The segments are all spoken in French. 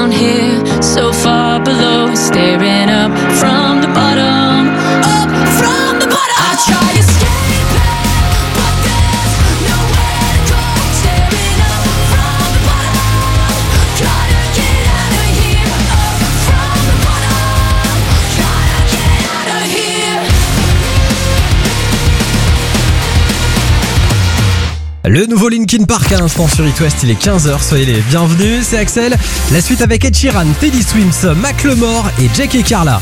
down here, so far below, staring up from the bottom, up from the bottom. I try to escape it, but there's nowhere to go. Staring up from the bottom, try to get out of here. Up from the bottom, try to get out of here. Le nouveau Linkin Park à l'instant sur It West, il est 15h, soyez les bienvenus, c'est Axel. La suite avec Ed Sheeran, Teddy Swims, Macklemore et Jake et Carla.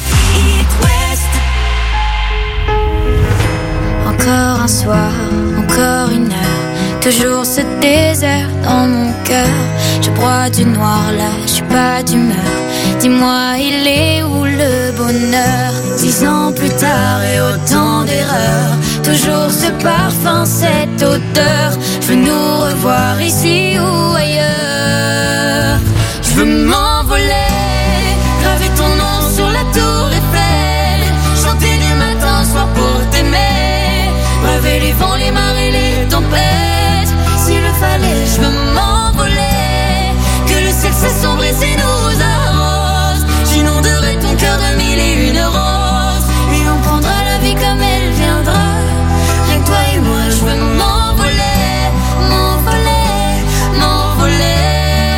Encore un soir, encore une heure, toujours ce désert dans mon cœur. Je broie du noir là, je suis pas d'humeur. Dis-moi, il est où le bonheur? 10 ans plus tard et autant d'erreurs, toujours ce parfum, cette odeur. Je veux nous revoir ici ou ailleurs. Je veux m'envoler, graver ton nom sur la tour Eiffel, chanter du matin au soir pour t'aimer, braver les vents, les marées, les tempêtes. S'il le fallait, je veux m'envoler, que le ciel s'assombrit et nous arrose. J'inonderai ton cœur de mille et une roses, et on prendra la vie comme elle viendra. Rien que toi et moi, je veux m'envoler, m'envoler, m'envoler.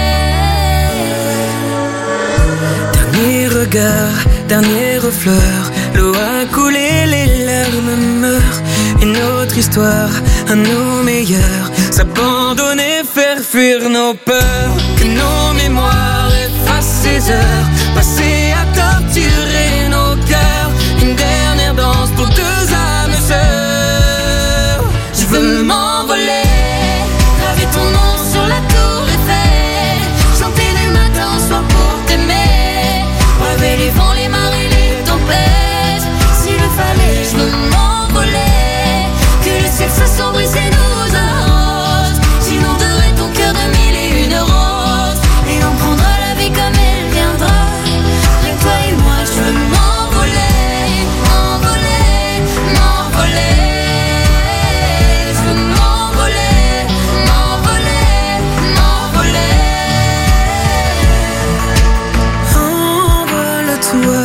Dernier regard, dernière fleur, l'eau a coulé, les larmes meurent. Une autre histoire, à nos meilleurs, s'abandonner, faire fuir nos peurs. Que nos mémoires effacent ces heures passées à torturer nos cœurs. Une dernière danse pour deux âmes sœurs. Je veux m'envoler, graver ton nom sur la tour Eiffel, chanter du matin au soir pour t'aimer, braver les vents, les marées, les tempêtes. S'il le fallait, je veux m'envoler, que le ciel s'assombrit et nous arrose. J'inonderai ton cœur de mille et une roses, et on prendra la vie comme elle viendra. Rien que toi et moi, je veux m'envoler, m'envoler, m'envoler. Je veux m'envoler, m'envoler, m'envoler. Envole-toi,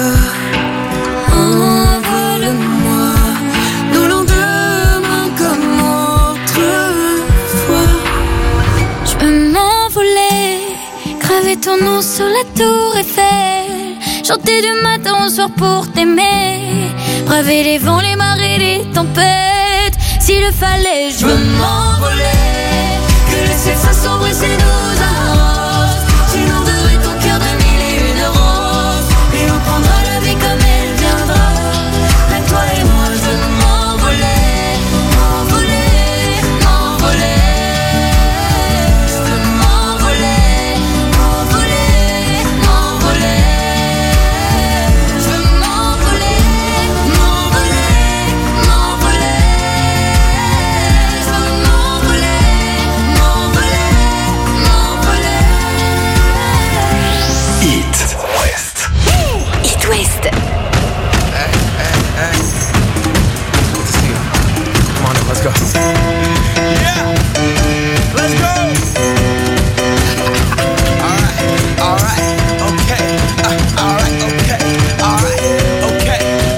envole-moi, nos lendemains comme autrefois. Je veux m'envoler, graver ton nom sur la tour Eiffel, chanter du matin au soir pour t'aimer, braver les vents, les marées, les tempêtes. S'il le fallait, je veux m'envoler, que le ciel s'assombrit et nous arrose. J'inonderai ton cœur de mille et une roses, et on prendra la vie comme elle viendra. Rien que toi et moi, je veux m'envoler, m'envoler, m'envoler. Je veux m'envoler, m'envoler, m'envoler. Je veux m'envoler, m'envoler, m'envoler. Je veux m'envoler, m'envoler, m'envoler. It West. It West. Come on, let's go. Yeah, let's go. All right, okay. All right, okay.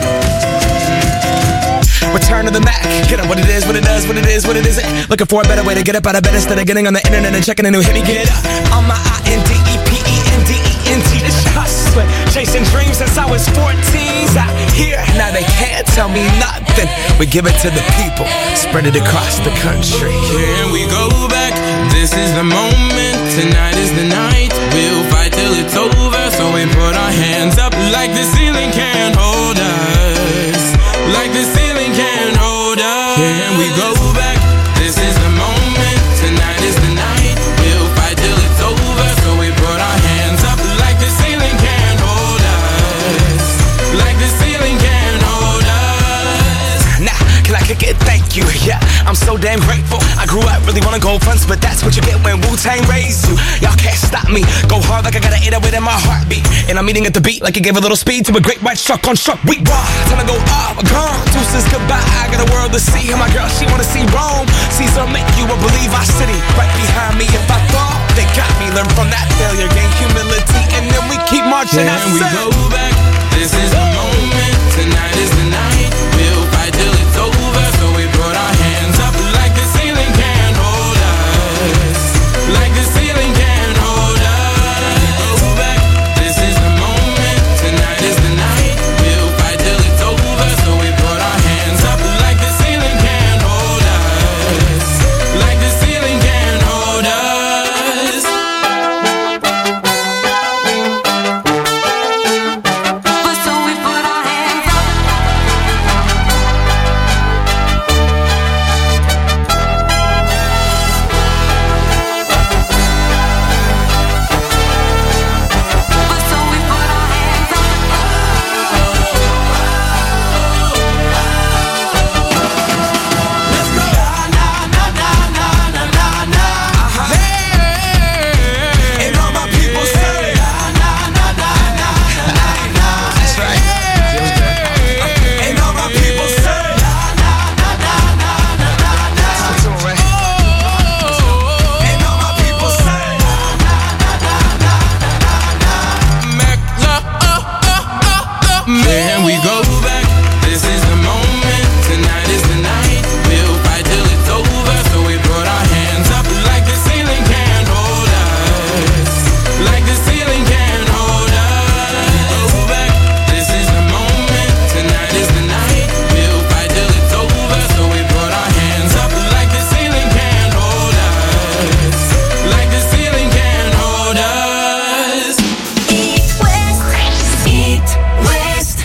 Return to the Mac. Get up what it is, what it does, what it is, what it isn't. Looking for a better way to get up out of bed instead of getting on the internet and checking a new hit. Me get up on my INDEPENDENT. This hustling, chasing dreams since I was 14. Out here, now they can't tell me nothing. We give it to the people, spread it across the country. Here we go back, this is the moment. Tonight is the night, we'll fight till it's over. So we put our hands up like the ceiling can't hold us, like the ceiling can't hold us. Here we go back, this is the moment. Tonight is the night, we'll fight till it's over. So we put our hands up like the ceiling can't hold us, like the ceiling can't hold us. Now, can I kick it? Thank you, yeah, I'm so damn grateful. I grew up really wanna go fronts, but that's what you get when Wu-Tang raised you. Y'all can't stop me, go hard like I got an 808 in my heartbeat. And I'm eating at the beat like it gave a little speed to a great white shark on shark week. Raw, time to go up, gone, deuces goodbye. I got a world to see, and my girl, she wanna see Rome. Caesar make you a believer, city right behind me if I fall. they got me. Learn from that failure, gain humility, and then we keep marching. And we go back. This is the moment. Tonight is the night. We'll fight till it's over. So we put our hands up like the ceiling can't hold us. Like the ceiling can't hold us. Go back. This is the moment. Tonight is the night. We'll fight till it's over. So we put our hands up like the ceiling can't hold us. Like the ceiling can't hold us. So we put our hands up. So we put our hands up. And all my people say, that's right. And all my people say, that's all right. And all my people say, Man, we go back. This is the moment. Tonight is the night. We'll fight till it's over. So we put our hands up like the ceiling can't hold us. Like the ceiling can't hold us. Go back. This is the moment. Tonight is the night. We'll fight till it's over. So we put our hands up like the ceiling can't hold us. Like the ceiling can't hold us. Eat West, Eat West.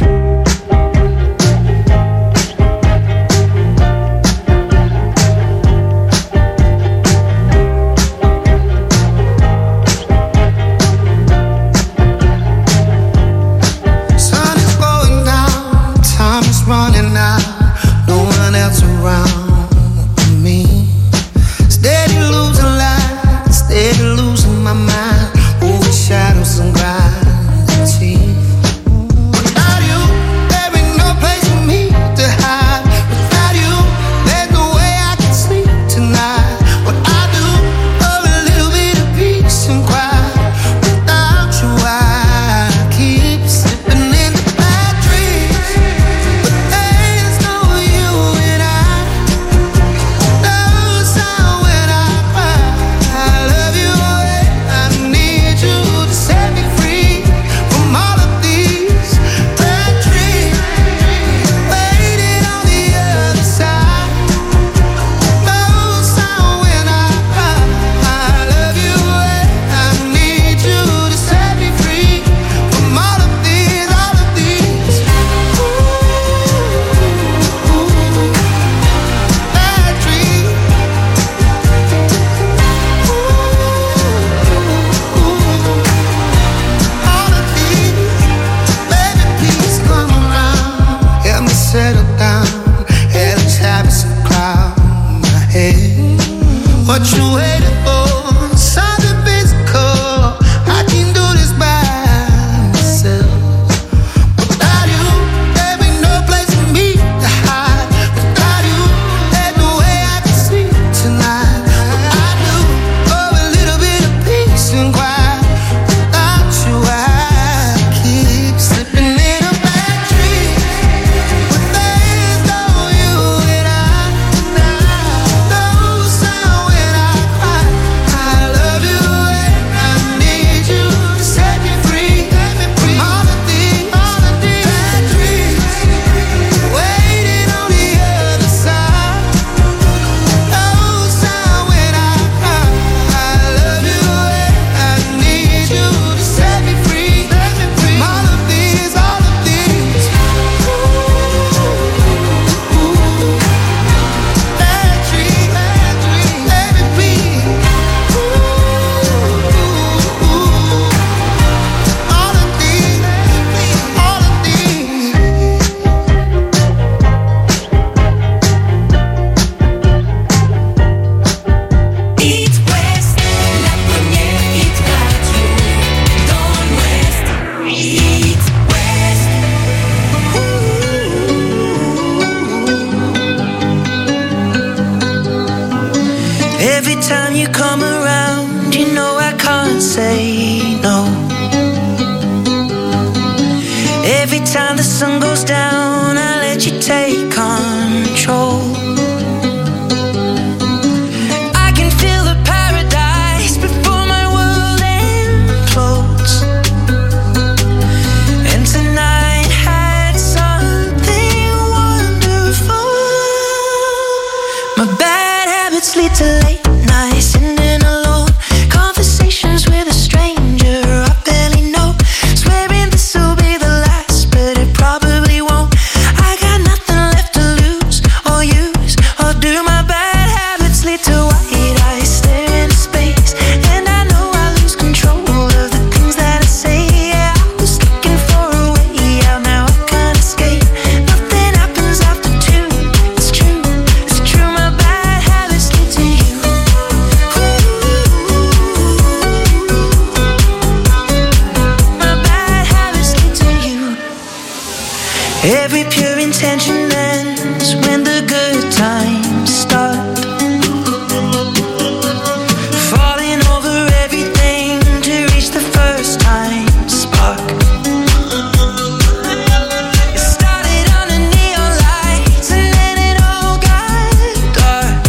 Sun is going down, time is running out, no one else around me. Steady losing light, steady losing my mind, over shadows and gravity. Without you, there ain't no place for me to hide. Without you, there's no way I can sleep tonight. What I do, for a little bit of peace and quiet. Without you, I keep slipping into bad dreams. But there's no you and I. No sound when I cry. I love you, I need you to set me free from all of these bad dreams. Waiting on the other side. No sound when I cry. I love you, I need you to set me free from all of these bad dreams. All of these, baby, please come around. Help me settle down. Yeah, these habits and cloud my head. What you waiting for? Something physical. I can do this by myself. Without you, there ain't no place for me to hide. Without you, there's no way I can sleep tonight. What I do, for a little bit of peace and quiet. Without you, I keep slipping in a bad dream. But there's no you and I. No sound when I cry. I love you and I need you to set me free from all of these bad dreams. Waiting on the other side. No sound when I cry. I love you and I need you to set me free from all of these bad dreams. Baby, please. All of these, all of these. Eat West, la première hit radio dans l'Ouest. Eat West. Every time you come around, you know I can't say no. Every time the sun goes down, I let you take control. I can feel the paradise before my world implodes. And tonight had something wonderful. My bad habits lead to late nights, sitting alone, conversations with a stranger I barely know, swearing this will be the last, but it probably won't. I got nothing left to lose or use or do. My bad habits lead to white eyes stare into space, and I know I lose control of the things that I say. Yeah, I was looking for a way out, now I can't escape. Nothing happens after two. It's true, it's true. My bad habits lead to you. My bad habits lead to you. Every pure intention ends when the good times start. Falling over everything to reach the first time spark. It started under neon lights and then it all got dark.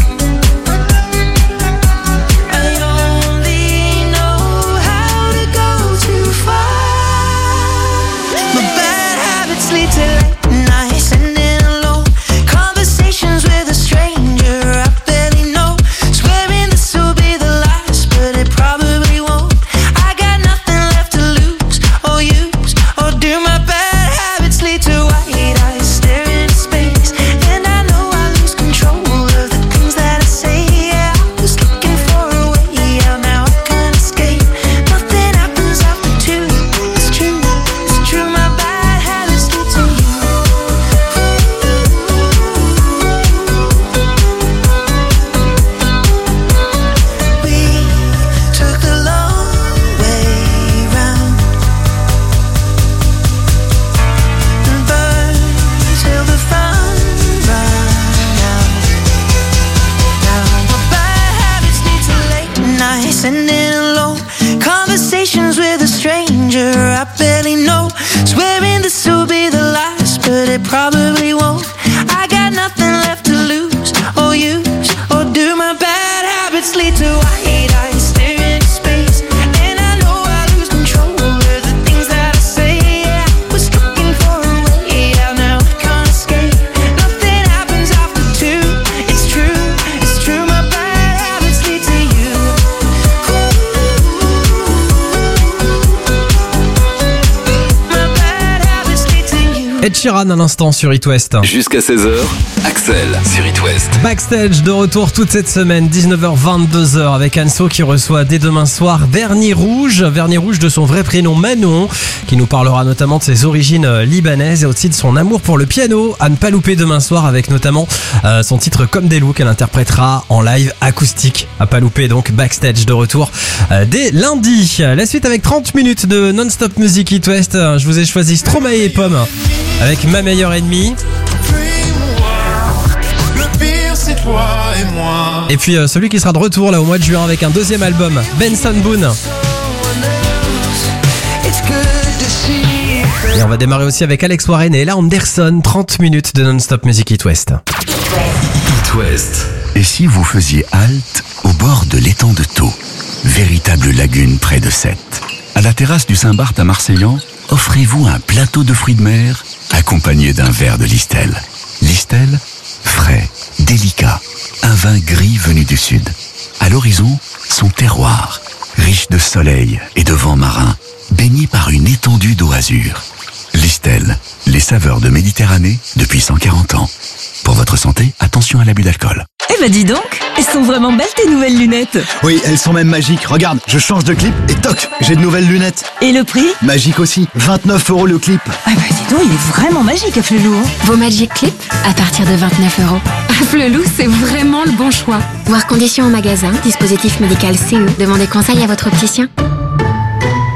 I only know how to go too far. My bad habits lead to late nights, sitting alone, conversations with a stranger I barely know, swearing this will be the last, but it probably won't. I got nothing left to lose or use or do. My bad habits lead to white eyes stare into space, and I know I lose control of the things that I say. Yeah, I was looking for a way out, now I can't escape. Nothing happens after two. It's true, it's true. My bad habits lead to you. We took the long way round and burned till the fun ran out. Now my bad habits lead to late nights, sitting alone, conversations with a stranger I barely know, swearing this will be the last, but it probably won't. I got nothing left to lose or use or do. My bad habits lead to white eyes stare into space, and I know I lose control of the things that I say. Yeah, I was looking for a way out, now I can't escape. Nothing happens after two. It's true, it's true. My bad habits lead to you. My bad habits lead to you. Ed Sheeran à l'instant sur It West. Jusqu'à 16h, Axel sur It West. Backstage de retour toute cette semaine, 19h-22h, avec Anso qui reçoit dès demain soir Vernis Rouge de son vrai prénom Manon, qui nous parlera notamment de ses origines libanaises et aussi de son amour pour le piano, à ne pas louper demain soir, avec notamment son titre Comme des loups qu'elle interprétera en live acoustique. À pas louper donc, Backstage de retour dès lundi. La suite avec 30 minutes de non-stop musique It West. Je vous ai choisi Stromae et Pomme avec Ma meilleure ennemie. Le pire c'est toi et moi. Et puis celui qui sera de retour là au mois de juin avec un deuxième album, Benson Boone. Et on va démarrer aussi avec Alex Warren et Ella Anderson, 30 minutes de non-stop music It West. It West. Et si vous faisiez halte au bord de l'étang de Thau, véritable lagune près de Sète, à la terrasse du Saint-Barth à Marseillan, offrez-vous un plateau de fruits de mer accompagné d'un verre de Listel. Listel, frais, délicat, un vin gris venu du sud. À l'horizon, son terroir, riche de soleil et de vent marin, baigné par une étendue d'eau azur. Listel, les saveurs de Méditerranée depuis 140 ans. Pour votre santé, attention à l'abus d'alcool. Eh ben dis donc, elles sont vraiment belles tes nouvelles lunettes. Oui, elles sont même magiques. Regarde, je change de clip et toc, j'ai de nouvelles lunettes. Et le prix ? Magique aussi, 29€ le clip. Ah bah dis donc, il est vraiment magique à Flelou. Vos Magic Clips à partir de 29€. À Flelou, c'est vraiment le bon choix. Voir conditions en magasin, dispositif médical CE. Demandez conseil à votre opticien.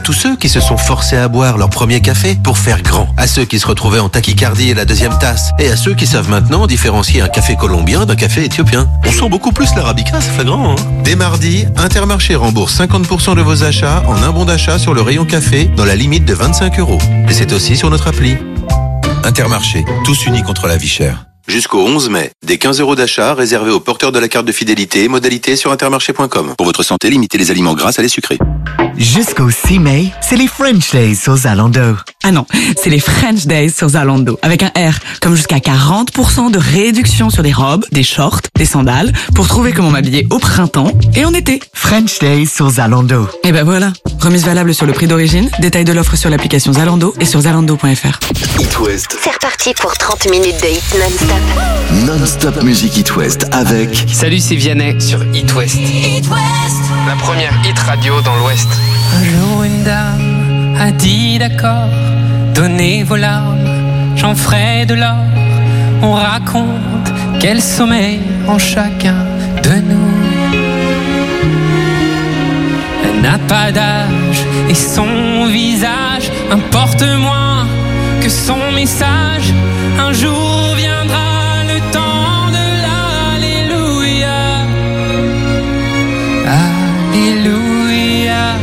tous ceux qui se sont forcés à boire leur premier café pour faire grand, à ceux qui se retrouvaient en tachycardie et la deuxième tasse, et à ceux qui savent maintenant différencier un café colombien d'un café éthiopien. On sent beaucoup plus l'arabica, ça fait grand, hein. Dès mardi, Intermarché rembourse 50% de vos achats en un bon d'achat sur le rayon café dans la limite de 25 €. Et c'est aussi sur notre appli. Intermarché, tous unis contre la vie chère. Jusqu'au 11 mai, des 15 € d'achat réservés aux porteurs de la carte de fidélité, modalité sur intermarché.com. Pour votre santé, limitez les aliments gras à les sucrés. Jusqu'au 6 mai, c'est les French Days sur Zalando. Ah non, c'est les French Days sur Zalando, avec un R, comme jusqu'à 40% de réduction sur des robes, des shorts, des sandales, pour trouver comment m'habiller au printemps et en été. French Days sur Zalando. Et ben voilà, remise valable sur le prix d'origine, détail de l'offre sur l'application Zalando et sur zalando.fr. It West. C'est reparti pour 30 minutes de hit non-stop. Non-stop musique It West avec... Salut, c'est Vianney sur It West. It West. La première hit radio dans l'Ouest. Un jour une dame a dit d'accord, donnez vos larmes, j'en ferai de l'or. On raconte quel sommeil en chacun de nous. Elle n'a pas d'âge et son visage importe moins que son message. Un jour viendra le temps de l'Alléluia. Alléluia.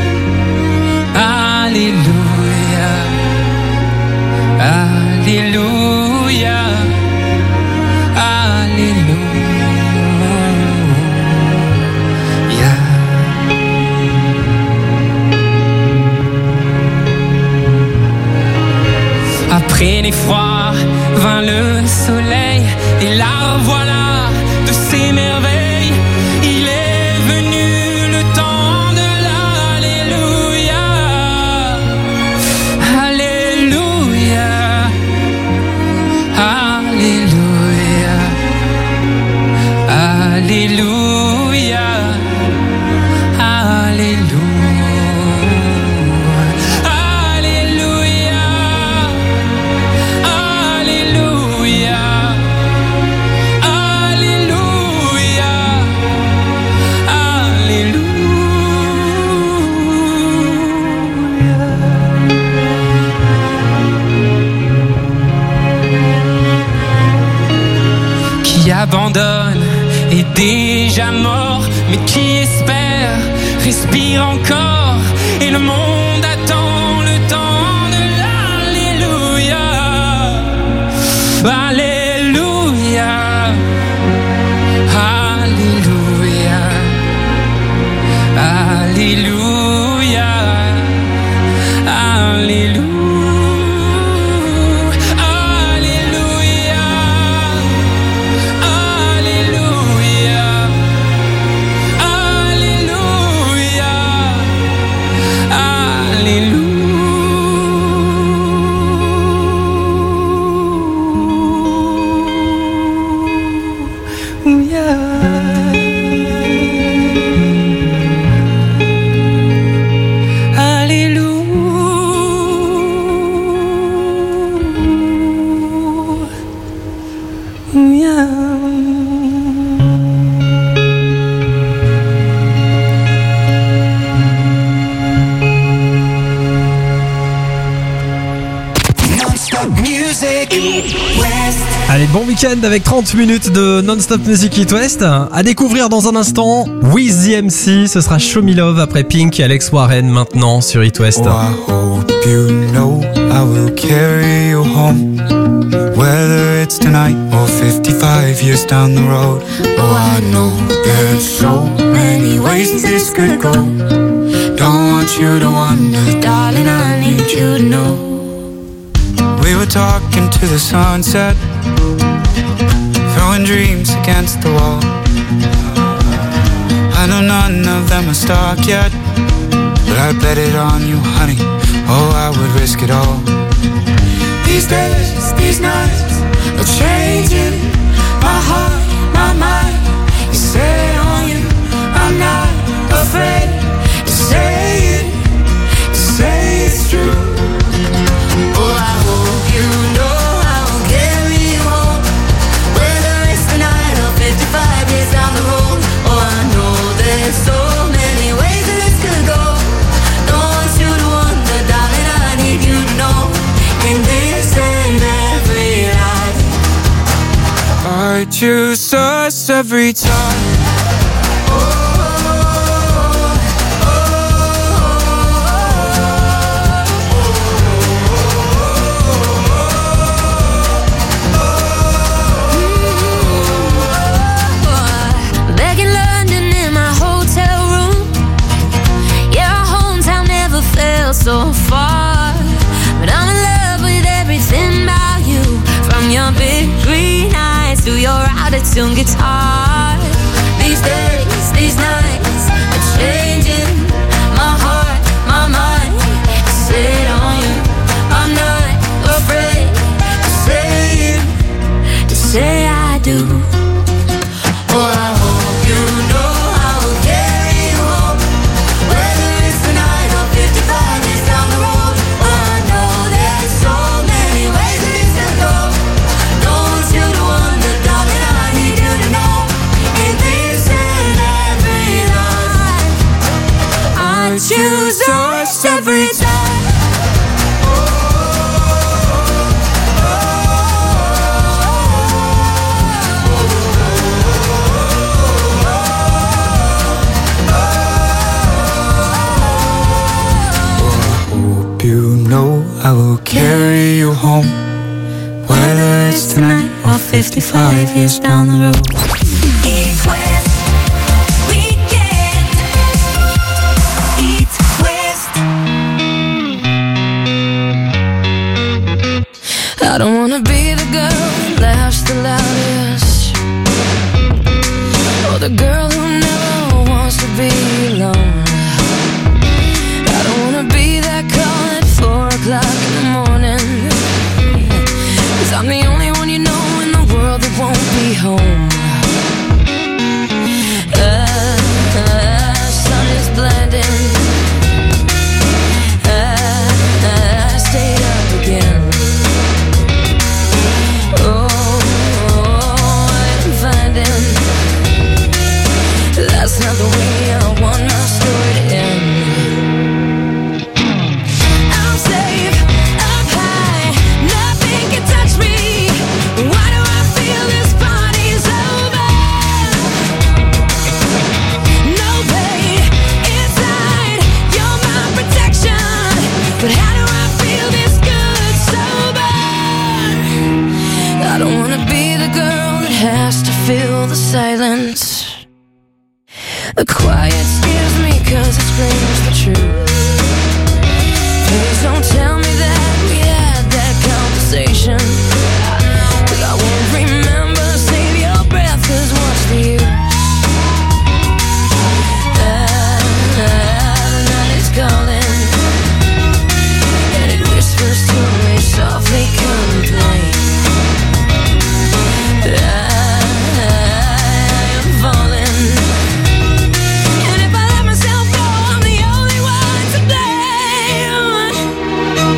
Alléluia. Alléluia. Alléluia. Après l'effroi vint le soleil, et la voilà de ses merveilles. Il est venu le temps de l'Alléluia. Alléluia. Alléluia. Alléluia. Alléluia. Qui abandonne est déjà mort, mais qui espère respire encore, et le monde attend le temps de l'Alléluia. Alléluia. Alléluia. Alléluia. Alléluia. Allez, bon week-end avec 30 minutes de non-stop music It West. À découvrir dans un instant, With the MC, ce sera Show Me Love après Pink et Alex Warren maintenant sur It West. Oh, I hope you know I will carry you home, whether it's tonight or 55 years down the road. Oh, I know there's so many ways this could go. Don't want you to wonder, darling, I need you to know. We were talking to the sunset, throwing dreams against the wall. I know none of them are stuck yet, but I bet it on you, honey. Oh, I would risk it all. These days, these nights are changing my heart, my mind. You say on you, I'm not afraid to say it, to say it's true. Oh, I hope you know I will carry you home, whether it's tonight or 55 years down the road. Oh, I know there's so many ways that this could go. Don't want you to us every time. Back in London in my hotel room, yeah, our hometown never felt so far. But I'm in love with everything about you, from your big green eyes to your out-of-tune guitar. These days, these nights are changing my heart, my mind. I sit on you, I'm not afraid to say it, to say I do. Oh, I hope you know I will carry you home, whether it's tonight or 55 years down the road. Oh, I know there's so many ways that it can go. Knows you the one, the darling, I need you to know. In this and every life, I choose us every time. You know I will carry you home, whether it's tonight or 55 years down the road. Eat West Weekend. Eat West. I don't wanna be the girl who laughs the loudest, or the girl who never wants to be alone. I don't wanna be that call at 4 o'clock in the morning, 'cause I'm the only one you know in the world that won't be home. Sun is blinding, I stayed up again. I'm finding that's not the way I want my story to end. I'm safe up high, nothing can touch me. Why do I feel this party's over? No pain inside, you're my protection. But how do I feel this good sober? I don't wanna be the girl that has to fill the silence. The quiet scares me 'cause it screams the truth. Please don't tell me that we had that conversation, 'cause I won't remember. Save your breath, 'cause what's the use? The night is calling, and it whispers to me softly, complain. I am falling, and if I let myself go, I'm the only one to blame.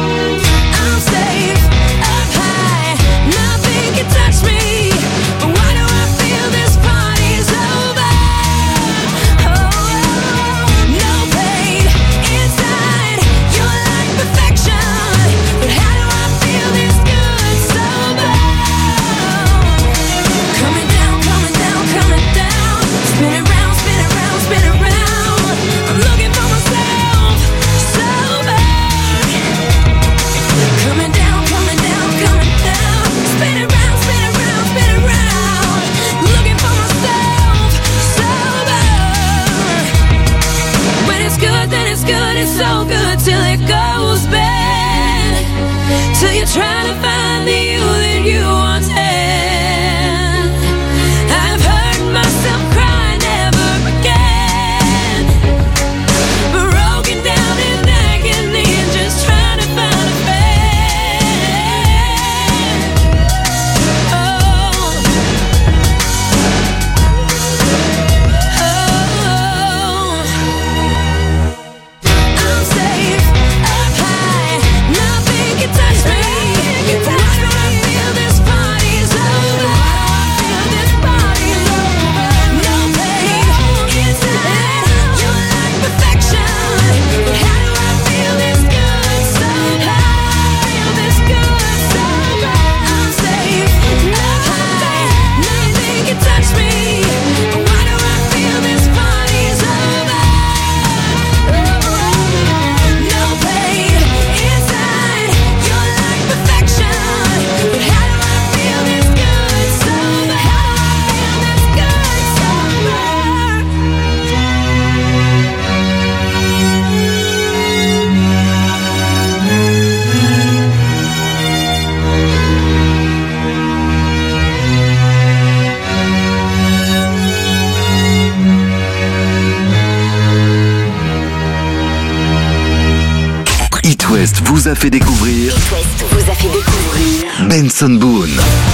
vous a fait découvrir. It West vous a fait découvrir Benson Boone.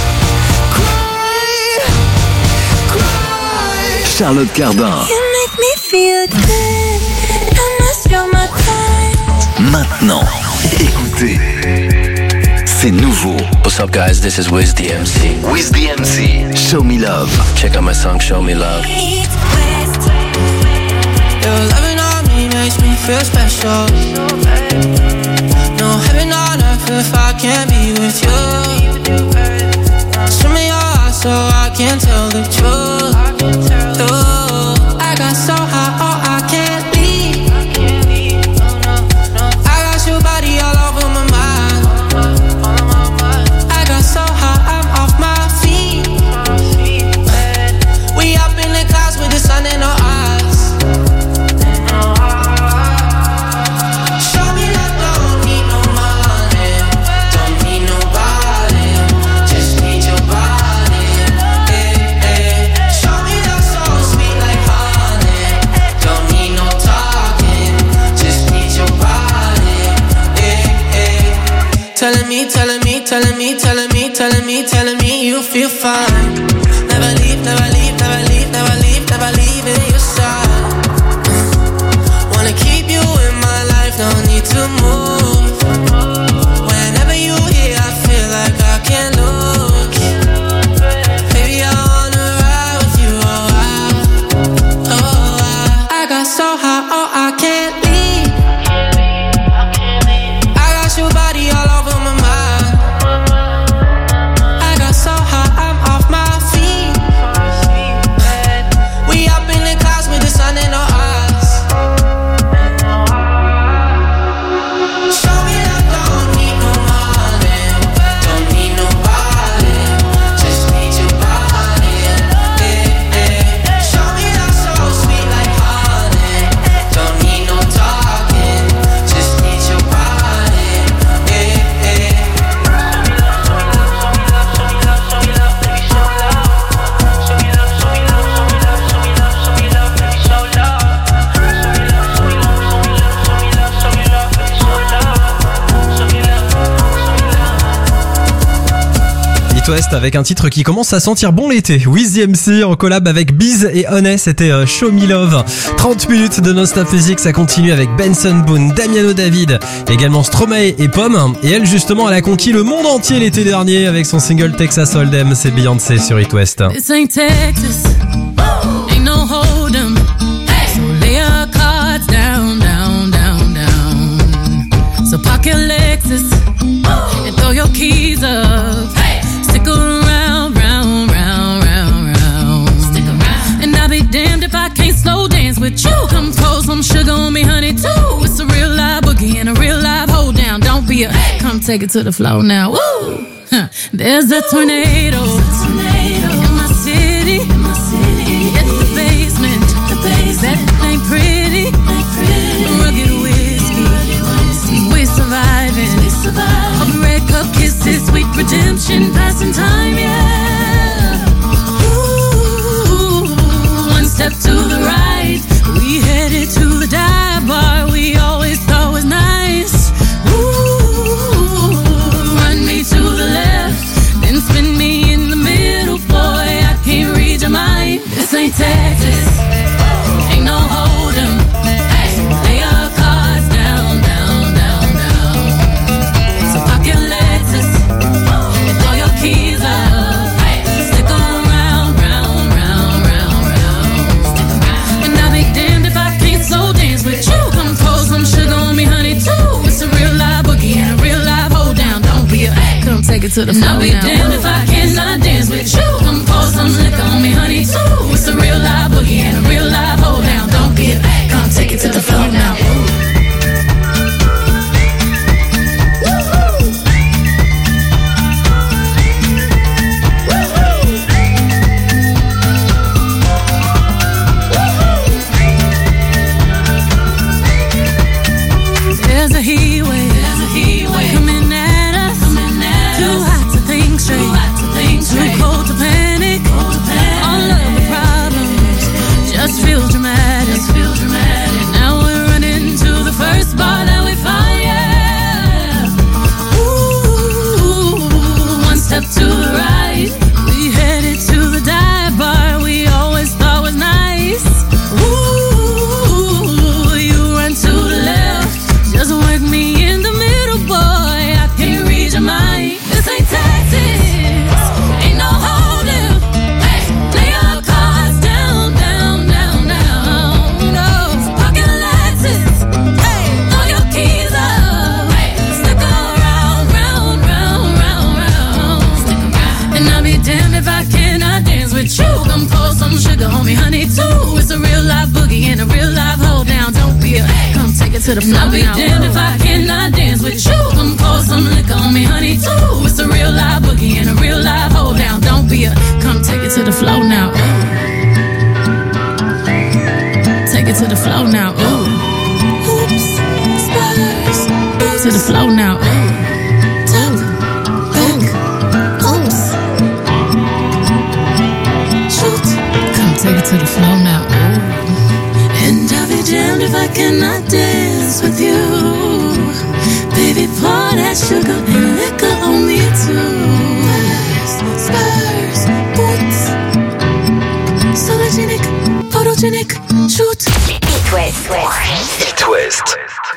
Charlotte Cardin. You make me feel good. Unless you're my kind. Maintenant, écoutez. C'est nouveau. What's up, guys? This is Wiz the MC. Wiz the MC. Show Me Love. Check out my song, Show Me Love. Your loving on me makes me feel special. No heaven on earth if I can't be with you. Show me your eyes so I can tell the truth. Ooh, I got so high, oh, I can't leave. I got your body all over my mind. I got so high, I'm off my feet. We up in the clouds with the sun in our eyes. Show me that don't need no money, don't need nobody, just need your body. Eh, eh. Show me that soul sweet like honey, don't need no talking, just need your body. Eh, eh. Telling me, telling me, telling me, telling me, telling me, telling me you feel fine. Never leave, never leave, never leave, never leave, never leave in your side. Wanna keep you in my life, no need to move. Whenever you here, I feel like I can't lose. Baby, I wanna ride with you, oh, I got so high, oh, I can't leave. I got your body all over my mind. I got so high, I'm off my feet. We up in the clouds with the sun in our eyes. Show me that don't need no money, don't need nobody, just need your body. Eh, eh. Show me that soul sweet like honey, don't need no talking, just need your body. Eh, eh. It West avec un titre qui commence à sentir bon l'été. Wiz the MC en collab avec Biz et Honey, c'était Show Me Love. 30 minutes de non-stop musique, ça continue avec Benson Boone, Damiano David, également Stromae et Pomme. Et elle justement, elle a conquis le monde entier l'été dernier avec son single Texas Hold'em. C'est Beyoncé sur It West. This ain't Texas, ain't no hold'em. So lay your cards down, down, down, down. So park your Lexus and throw your keys up. Stick around, round, round, round, round. Stick around. And I'll be damned if I can't slow dance with you. Come pour some sugar on me, honey, too. It's a real live boogie and a real live hold down. Don't be a come take it to the floor now. Woo! Huh. There's a tornado in my city. It's the basement. That ain't pretty. Rugged whiskey. We're surviving. All the red cup kisses, sweet redemption, passing time, yeah. Ooh, one step to the right, we headed to the dive bar we always thought was nice. Ooh, run me to the left, then spin me in the middle, boy, I can't read your mind. This ain't Texas, ain't no hold'em. Lay your cards down, down, down, down. So pop your Lexus and throw your keys up. Stick around, round, round, round, round. And I'll be damned if I can't slow dance with you. Come pour some sugar on me, honey, too. It's a real live boogie and a real live hold down. Don't be a come take it to the floor. And I'll be damned if I cannot dance with you. Come pour some liquor on me, honey, too. It's a real live boogie and a real live hold down. Don't be a come take it to the floor now. There's a heat wave coming at us. Too hot to think straight, too cold to panic. All love a real life hold down. Don't be a come take it to the floor. I'll be damned if I cannot dance with you. Come pour some liquor on me, honey, too. It's a real life boogie and a real life hold down. Don't be a come take it to the floor now. Ooh. Take it to the floor now. Ooh. Oops, spurs. To the floor now. Ooh. Top, back, oops. Shoot. Come take it to the floor now. Ooh. And I'll be damned if I cannot dance with you. Baby, pour that sugar and liquor on me too. Spurs, boots. Sologenic, photogenic, shoot. It West. It West.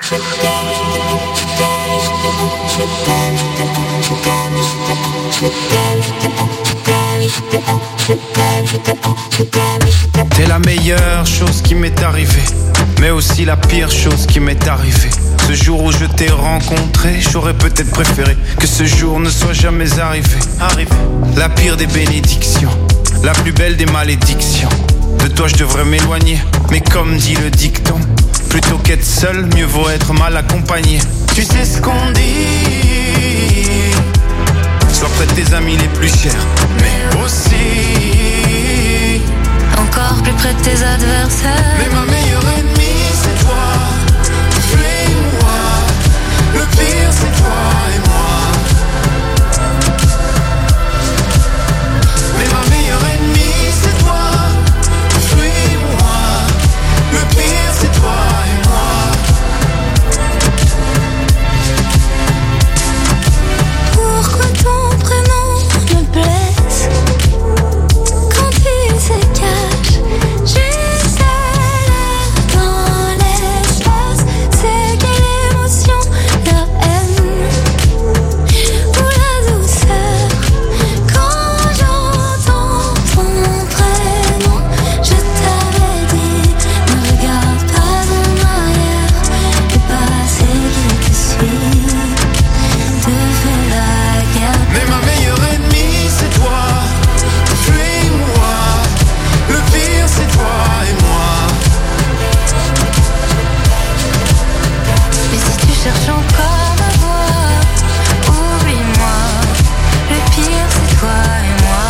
T'es la meilleure chose qui m'est arrivée, mais aussi la pire chose qui m'est arrivée. Ce jour où je t'ai rencontré, j'aurais peut-être préféré que ce jour ne soit jamais arrivé. La pire des bénédictions, la plus belle des malédictions. De toi je devrais m'éloigner, mais comme dit le dicton, plutôt qu'être seul, mieux vaut être mal accompagné. Tu sais ce qu'on dit, sois près de tes amis les plus chers, mais aussi encore plus près de tes adversaires. Mais ma meilleure ennemie c'est toi, tu et moi. Le pire c'est toi et moi. Mais ma meilleure ennemie c'est toi, tu et moi. Le pire c'est toi et moi. Pourquoi ton prénom me blesse quand il se cache juste à l'air dans l'espace? C'est quelle émotion, la haine ou la douceur? Quand j'entends ton prénom, je t'avais dit, ne regarde pas en arrière, le passé qui te suit te fait la guerre. Mais ma meilleure ennemie c'est toi, tu et moi. Le pire c'est toi et moi. Mais si tu cherches encore ma voix, oublie-moi. Le pire c'est toi et moi.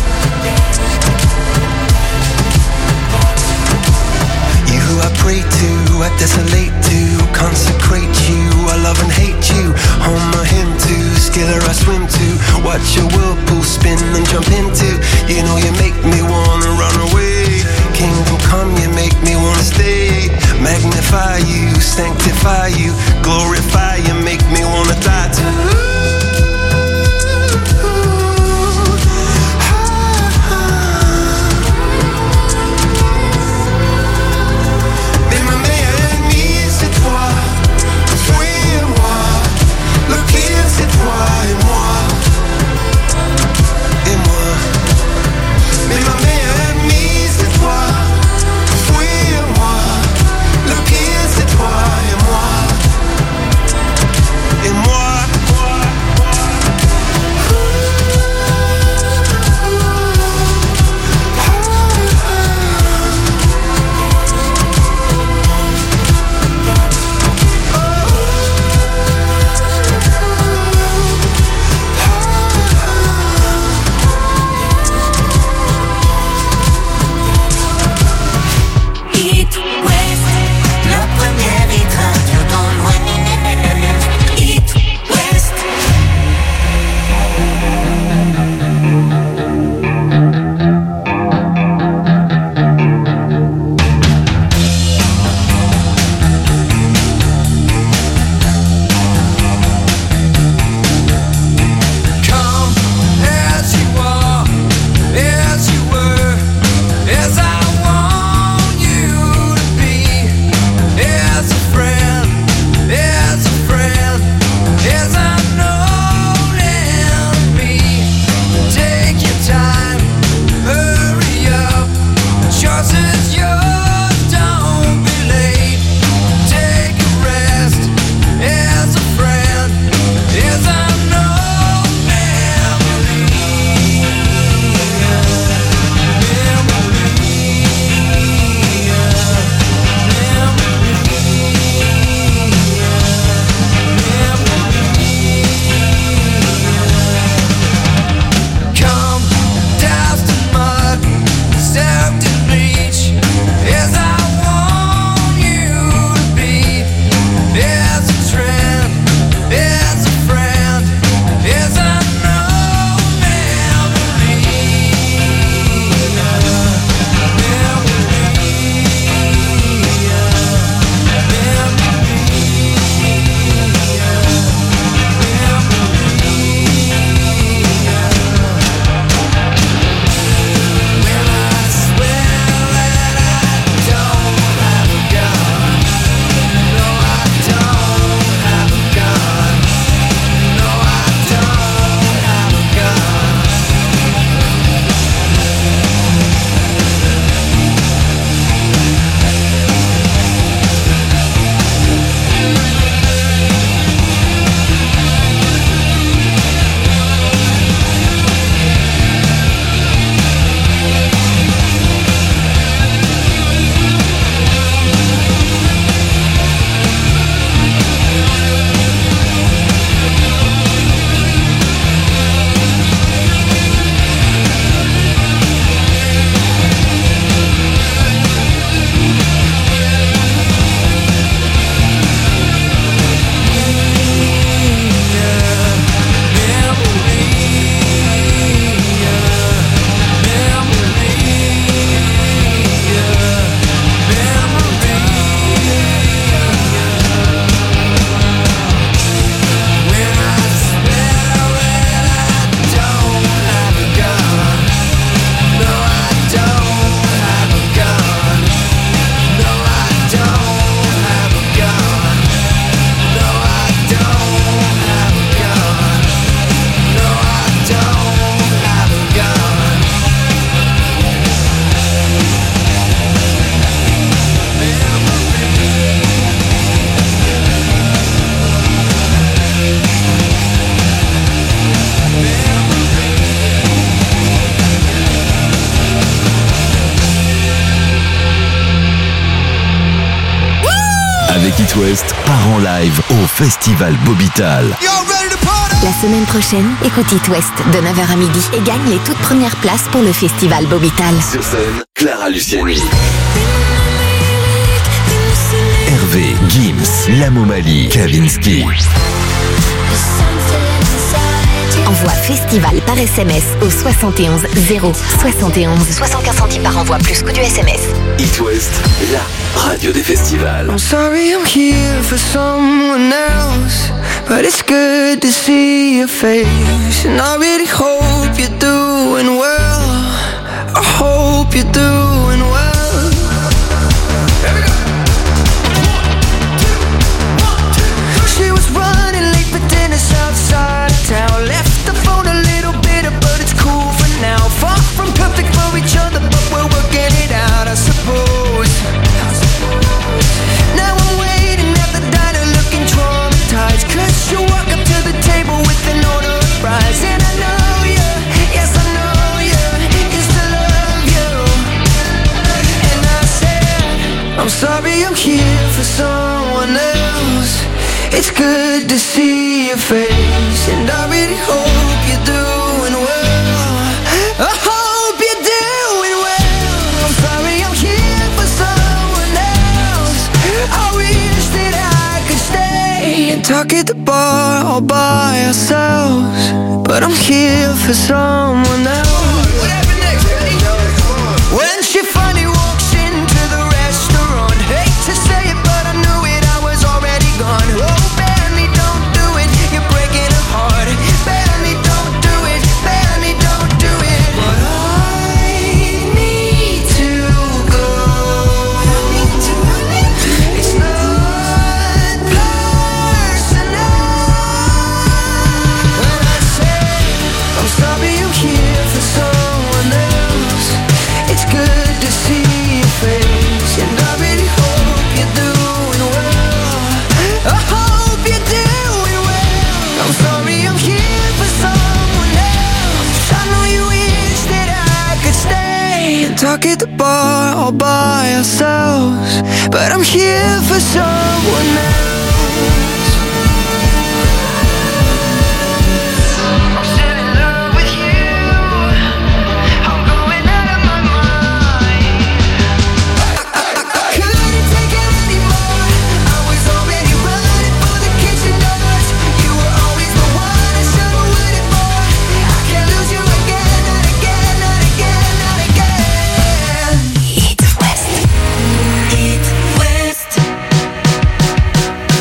You who I pray to, I desolate to, consecrate you, I love and hate you. Home my hymn to, skiller I swim to, watch your whirlpool spin and jump into. You know you make me wanna run away. Kingdom come, you make me wanna stay. Magnify you, sanctify you, glorify you, make me wanna die too. Mais ma meilleure ennemie c'est toi, oui et moi. Le pire c'est toi et moi. Et moi. Mais ma meilleure avec It West part en live au Festival Bobital. La semaine prochaine, écoute It West de 9h à midi et gagne les toutes premières places pour le Festival Bobital. Sur scène, Clara Luciani, Hervé, Gims, Lamo Mali, Kavinsky. Envoie Festival par SMS au 71 0 71. 75 centimes par envoi plus coût du SMS. It West, la radio des festivals. I'm sorry I'm here for someone else, but it's good to see your face. And I really hope you're doing well. I hope you're doing well. She was running late for dinner outside of town. Left the phone a little bitter, but it's cool for now. Far from perfect for each other, but we're working it out, I suppose. Now I'm waiting at the diner looking traumatized, 'cause you walk up to the table with an order of fries. And I know you, yes I know you, used to love you. And I said, I'm sorry I'm here for someone else. It's good to see your face, and I really hope you're doing well. I hope you're doing well. I'm sorry I'm here for someone else. I wish that I could stay and talk at the bar all by ourselves, but I'm here for someone else. When she finally walks into the restaurant, hate to say it, but I knew it, I was already gone. Oh, Benny, don't do it, you're breaking her heart. Benny, don't do it, Benny, don't do it. But I need to go. It's not personal. When I say I'm sorry I'm here for someone else, it's good to see your face, and I really hope you're doing well. I hope you're doing well. I'm sorry I'm here for someone else. I know you wish that I could stay and talk at the bar all by ourselves, but I'm here for someone else. I'm still in love with you. I'm going out of my mind. I couldn't take it anymore. I was already running for the kitchen doors. You were always the one I should have waited for. I can't lose you again, not again, not again, not again. It West. It West.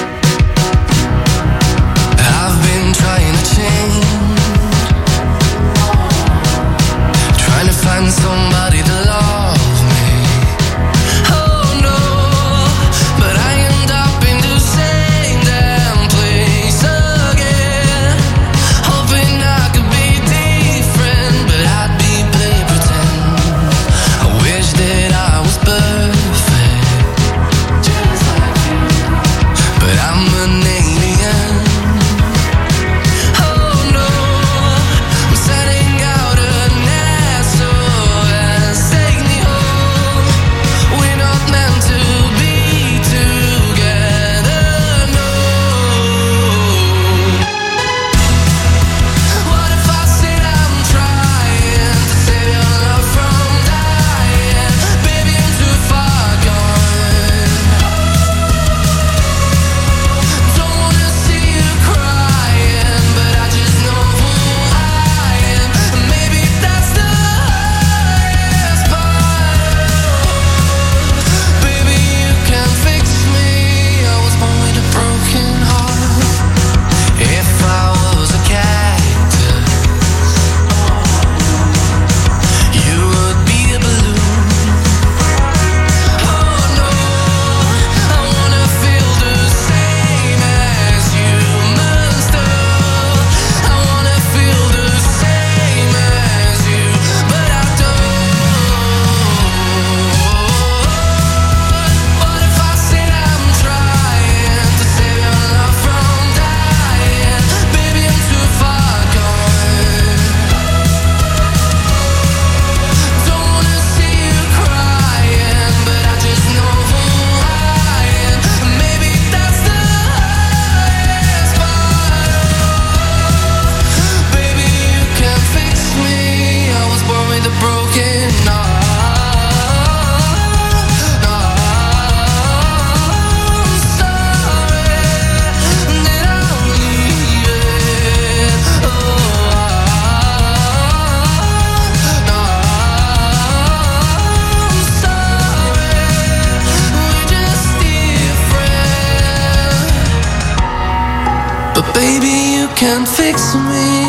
fix me?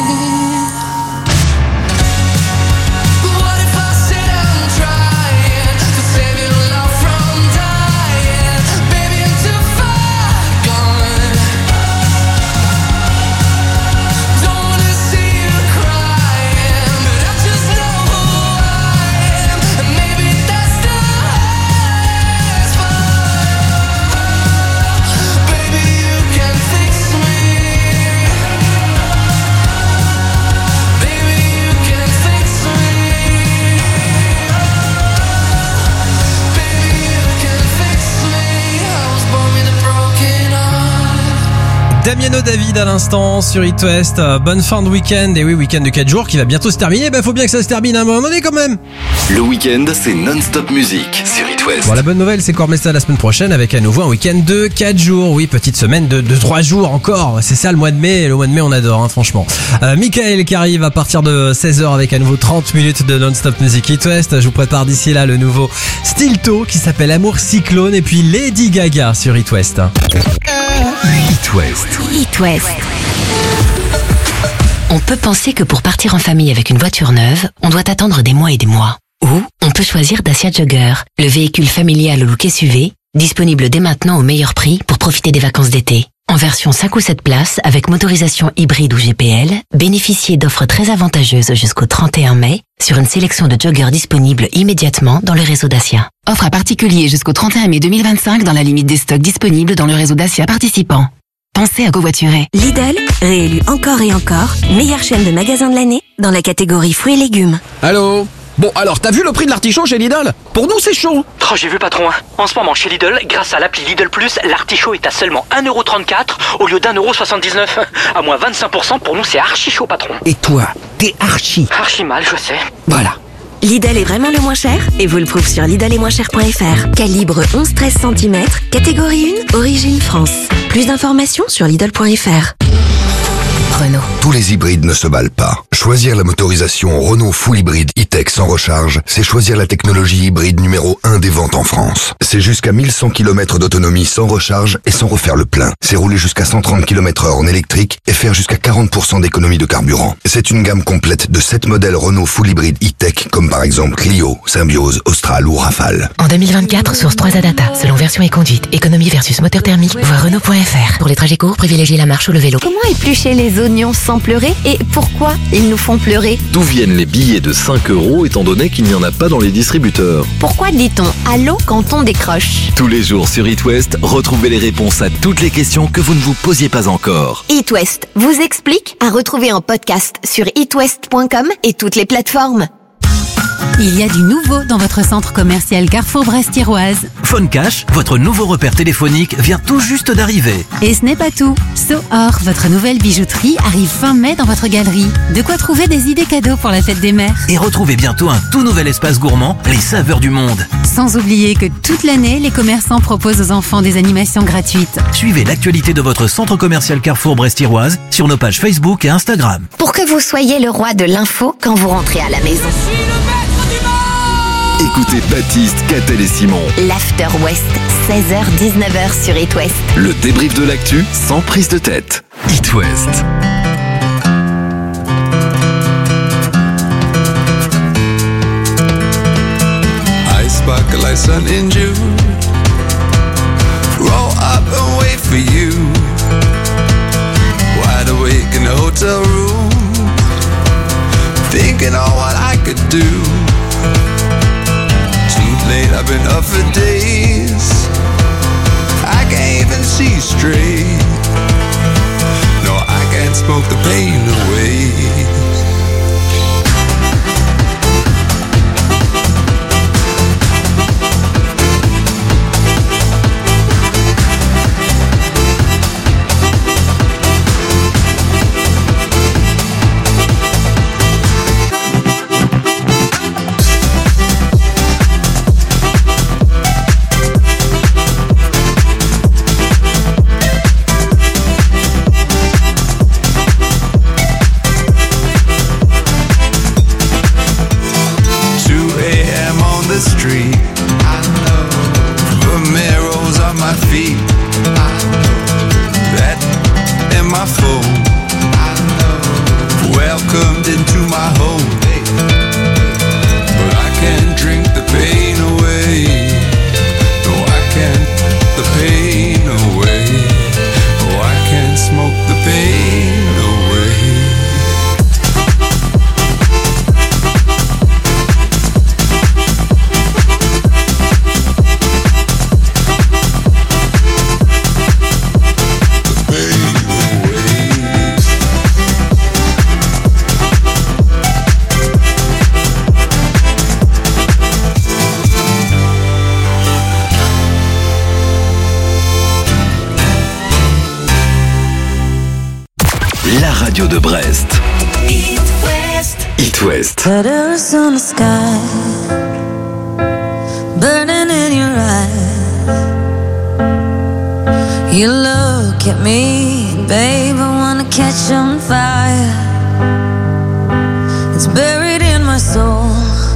Damiano David à l'instant sur It West. Bonne fin de week-end. Et oui, week-end de 4 jours qui va bientôt se terminer. Faut bien que ça se termine à un moment donné quand même. Le week-end, c'est non-stop musique sur It West. Bon, la bonne nouvelle, c'est qu'on remet ça la semaine prochaine avec à nouveau un week-end de 4 jours. Oui, petite semaine de 3 jours encore. C'est ça le mois de mai. Le mois de mai, on adore, franchement. Michael qui arrive à partir de 16h avec à nouveau 30 minutes de non-stop musique It West. Je vous prépare d'ici là le nouveau Stilto qui s'appelle Amour Cyclone. Et puis Lady Gaga sur It West. It West. It West. On peut penser que pour partir en famille avec une voiture neuve, on doit attendre des mois et des mois. Ou on peut choisir Dacia Jogger, le véhicule familial au look SUV, disponible dès maintenant au meilleur prix pour profiter des vacances d'été. En version 5 ou 7 places, avec motorisation hybride ou GPL, bénéficiez d'offres très avantageuses jusqu'au 31 mai sur une sélection de joggers disponibles immédiatement dans le réseau Dacia. Offre à particulier jusqu'au 31 mai 2025 dans la limite des stocks disponibles dans le réseau Dacia participant. Pensez à covoiturer. Lidl, réélu encore et encore, meilleure chaîne de magasins de l'année dans la catégorie fruits et légumes. Allô ? Bon, alors, t'as vu le prix de l'artichaut chez Lidl ? Pour nous, c'est chaud. Oh, j'ai vu patron. En ce moment, chez Lidl, grâce à l'appli Lidl Plus, l'artichaut est à seulement 1,34€ au lieu d'1,79€. À moins 25%, pour nous, c'est archi chaud, patron. Et toi, t'es archi mal, je sais. Voilà. Lidl est vraiment le moins cher et vous le prouve sur lidl-et-moins-cher.fr. Calibre 11-13 cm, catégorie 1, origine France. Plus d'informations sur lidl.fr. Renault. Tous les hybrides ne se valent pas. Choisir la motorisation Renault Full Hybride E-Tech sans recharge, c'est choisir la technologie hybride numéro 1 des ventes en France. C'est jusqu'à 1100 km d'autonomie sans recharge et sans refaire le plein. C'est rouler jusqu'à 130 km/h en électrique et faire jusqu'à 40% d'économie de carburant. C'est une gamme complète de 7 modèles Renault Full Hybride E-Tech comme par exemple Clio, Symbiose, Austral ou Rafale. En 2024, source 3 Data, selon version et conduite, économie versus moteur thermique, voir Renault.fr. Pour les trajets courts, privilégiez la marche ou le vélo. Comment éplucher les oignons sans pleurer et pourquoi ils nous font pleurer? D'où viennent les billets de 5€ étant donné qu'il n'y en a pas dans les distributeurs? Pourquoi dit-on allô quand on décroche? Tous les jours sur It West, retrouvez les réponses à toutes les questions que vous ne vous posiez pas encore. It West vous explique, à retrouver en podcast sur itwest.com et toutes les plateformes. Il y a du nouveau dans votre centre commercial Carrefour Brest-Iroise. Phone Cash, votre nouveau repère téléphonique, vient tout juste d'arriver. Et ce n'est pas tout. Soor, votre nouvelle bijouterie, arrive fin mai dans votre galerie. De quoi trouver des idées cadeaux pour la fête des mères. Et retrouvez bientôt un tout nouvel espace gourmand, les saveurs du monde. Sans oublier que toute l'année, les commerçants proposent aux enfants des animations gratuites. Suivez l'actualité de votre centre commercial Carrefour Brest-Iroise sur nos pages Facebook et Instagram. Pour que vous soyez le roi de l'info quand vous rentrez à la maison. Écoutez Baptiste, Catel et Simon. L'After West, 16h-19h sur It West. Le débrief de l'actu sans prise de tête. It West. I sparkle like sun in June. Roll up and wait for you. Wide awake in the hotel room. Thinking on what I could do. Late, I've been up for days. I can't even see straight. No, I can't smoke the pain away. Street. I know. Romero's on my feet. I know. That in my phone. I know. radio de Brest. It West. It West. Letters on the sky, burning in your eyes. You look at me, babe, I wanna catch on fire. It's buried in my soul,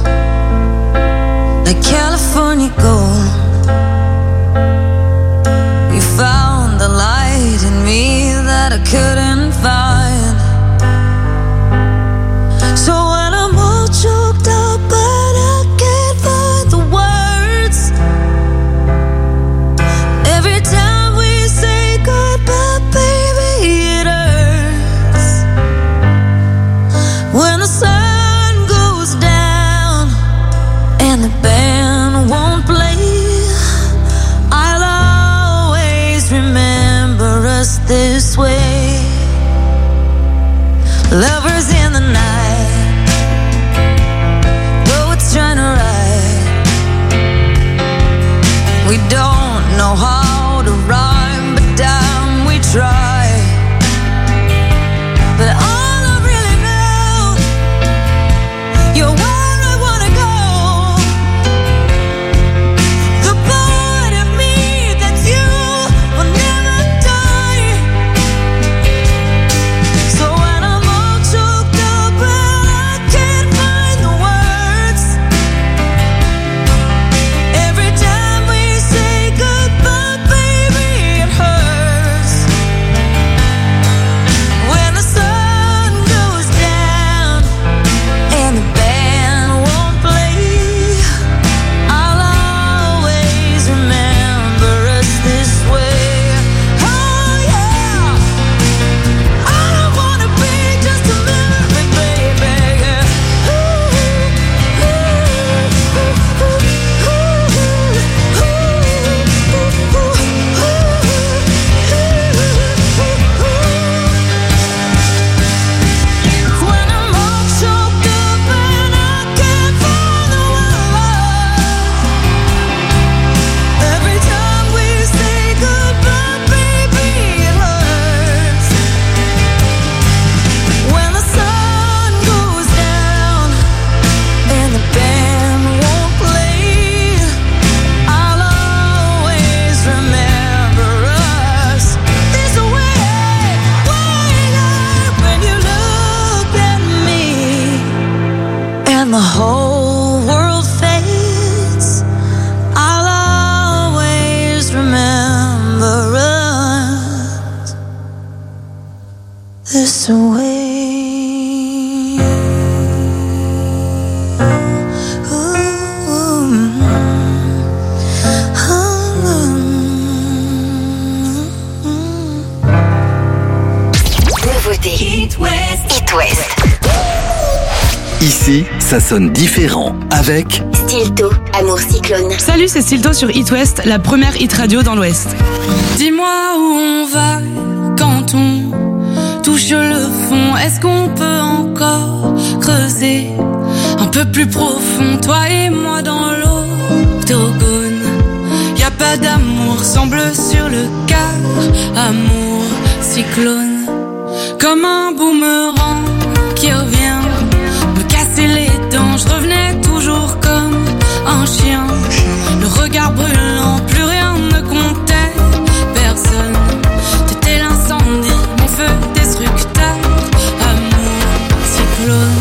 like California gold. You found the light in me that I couldn't find. So when I'm all choked up but I can't find the words, every time we say goodbye, baby, it hurts. When the sun goes down and the band won't play, I'll always remember us this way. Lovers in the night, poets trying to write. We don't know how to rhyme, but damn, we try. But all I really know, you're where I wanna go. The part of me that's you will never die. So when I'm all choked up and I can't find the words, every time we say goodbye, baby, it hurts. When the sun goes down and the band won't play, I'll always remember us this way. Oh yeah, I don't wanna be just a memory, baby. When I'm all choked up and I can't find the words, every time we say goodbye, baby, it hurts. When the sun goes down and the band won't play, I'll always remember us this way. When you look at me and the whole world fades, I'll always remember us this way. Nouveauté. It West. It West. Ici, ça sonne différent avec Stilto, Amour Cyclone. Salut, c'est Stilto sur It West, la première hit radio dans l'Ouest. Dis-moi où on va quand on touche le fond. Est-ce qu'on peut encore creuser un peu plus profond, toi et moi dans l'octogone? Y a pas d'amour, semble sur le quart. Amour cyclone, comme un boomerang qui revient me casser les dents. Je revenais toujours comme un chien, le regard brûlant, plus rien ne comptait. Personne, t'étais l'incendie, mon feu destructeur. Amour cyclone.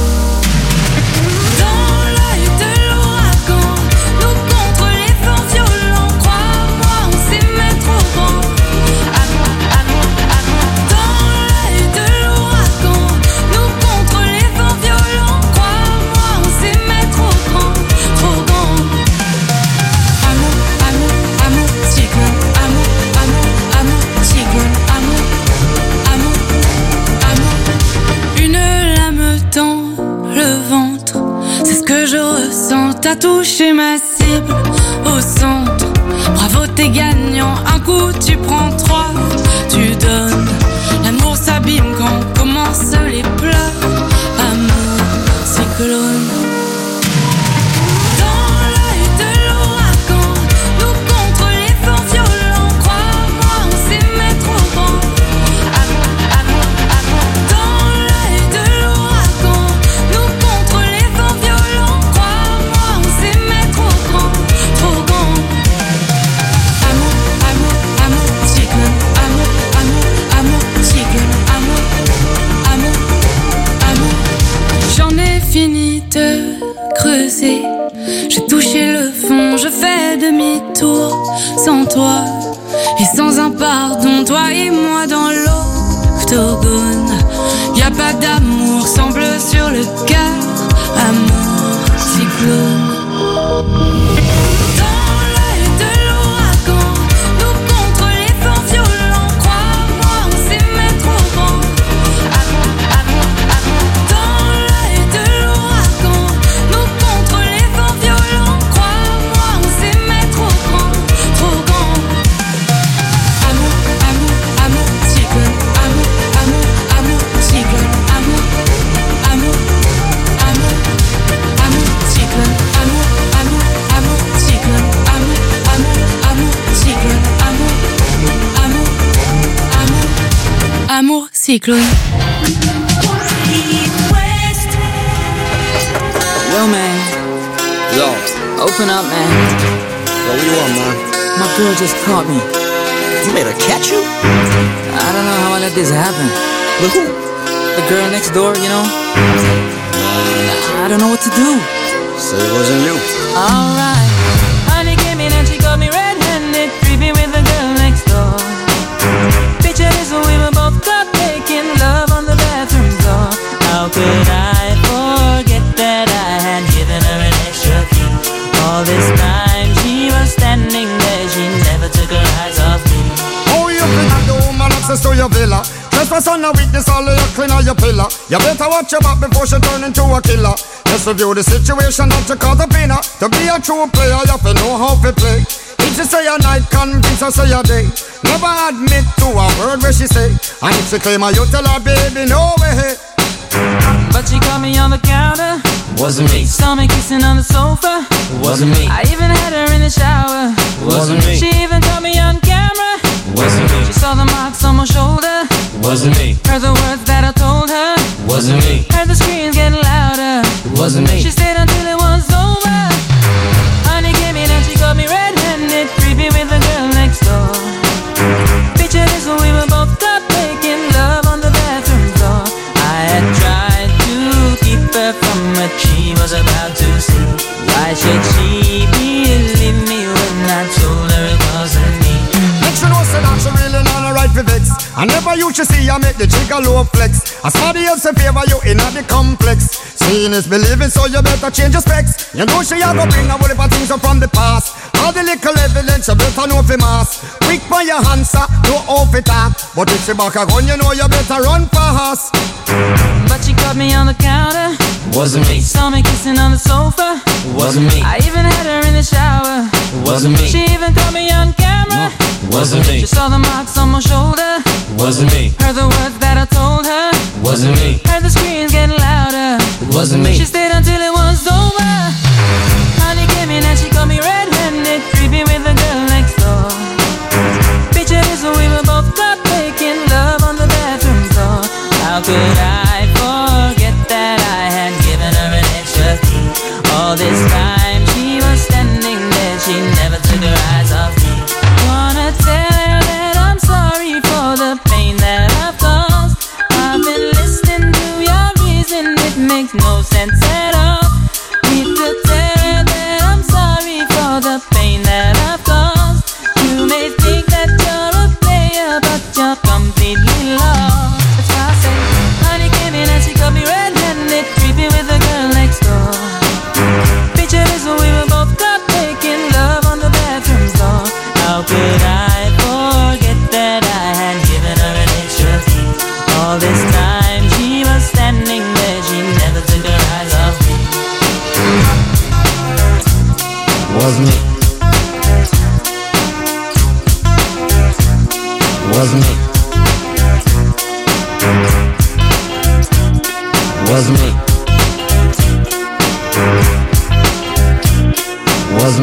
Dans l'œil de l'ouragan, nous contre les vents violents. Crois-moi, on sait mettre au vent. Amour, amour, amour. Dans l'œil de l'ouragan, nous contre les vents violents. Crois-moi, on sait mettre au grand, trop grand. Amour, amour, amour, cyclone. Amour, amour, amour, cyclone. Amour, amour, amour. Une lame dans le ventre, c'est ce que je ressens. T'as touché ma cible au centre. Bravo, t'es gagnant. Un coup, tu prends trois, tu donnes. L'amour s'abîme quand commencent les pleurs. Amour cyclone. Dans l'œil de l'ouragan, nous contre les vents violents. Crois-moi, on sait mettre au vent. Amour, amour, amour. je fais demi-tour sans toi et sans un pardon, toi et moi dans l'octogone. Y a pas d'amour, sang bleu sur le cœur, amour cyclone. Dans l'œil de l'ouragan, nous contre les vents violents, crois-moi, on s'aimait trop grand. Amour, amour, amour. Dans l'œil de l'ouragan, nous contre les vents violents, crois-moi, on s'aimait trop grand, trop grand. Amour, amour, amour, cyclone. Amour, amour, amour, cyclone. Amour, amour, amour, amour, cyclone. Amour, amour, amour, cyclone. Amour, amour, amour, cyclone. Amour, amour, amour, amour, cyclone. Yo, man. Yo. Open up, man. Yo, what you want, man? My girl just caught me. You made her catch you? I don't know how I let this happen. With who? The girl next door, you know? I don't know what to do. So it wasn't you. Alright. Honey came in and she got me red-handed, creepy with the girl next door. Picture this, we were both caught making love on the bathroom floor. How could I forget that I had given her an extra key? All this time she was standing there, she never took her eyes off me. Oh, you think I'm the woman access to your villa? Trespass on a witness, all of your clean on your pillar. You better watch your back before she turn into a killer. Just review the situation that you call the winner. To be a true player, you have to know how to play. If she say a night, convince her say a day. Never admit to a word where she say. And if she claim her, you tell her, baby, no way. But she caught me on the counter. Wasn't me. Saw me kissing on the sofa. Wasn't me. I even had her in the shower. Wasn't me. She even caught me on camera. Wasn't me. She saw the marks on my shoulder. Wasn't me. Heard the words that I told her. Wasn't me. Heard the screams getting louder. Wasn't me. She stayed until it was over. Honey came in and she got me red-handed, creepy with the girl next door. Picture this, we were both caught making love on the bathroom floor. I had tried to keep her from what she was about to see. Why should she believe me when I told her it wasn't me? Make sure no say that she really not right for vex. I never used to see I make the jigger low flex. As somebody else in favor you in the complex. Seeing is believing, so you better change your specs. You know she a go bring a whole heap of things up from the past. All the little evidence you better know for mass. Quick by your answer, no off it up. But if she back a gun, you know you better run fast. But she caught me on the counter. Wasn't me. Saw me kissing on the sofa. Wasn't me. I even had her in the shower. Wasn't me. She even caught me on camera. Wasn't me. She saw the marks on my shoulder. Wasn't me. Heard the words that I told her. Wasn't me. Heard the screams getting louder. Wasn't me. She stayed until it was over. Honey came in and she caught me red-handed, creepy with the girl next door. Picture this, we were both caught making love on the bathroom floor. How could I forget that I had given her an extra key? All this time she was standing there, she never took her eyes off me. Wanna tell her that I'm sorry for the pain that I've caused. I've been listening to your reason, it makes no sense at all. Need to tell her that I'm sorry for the pain that I've caused. You may think that you're a player, but you're completely lost. That's why I say, honey came in and she got me red-handed, creepy with the girl next door. Picture this, we were both caught making love on the bathroom floor. How could I forget that I had given her an extra key? All this time she was standing there, she never took her eyes off me. Wasn't me. Wasn't me.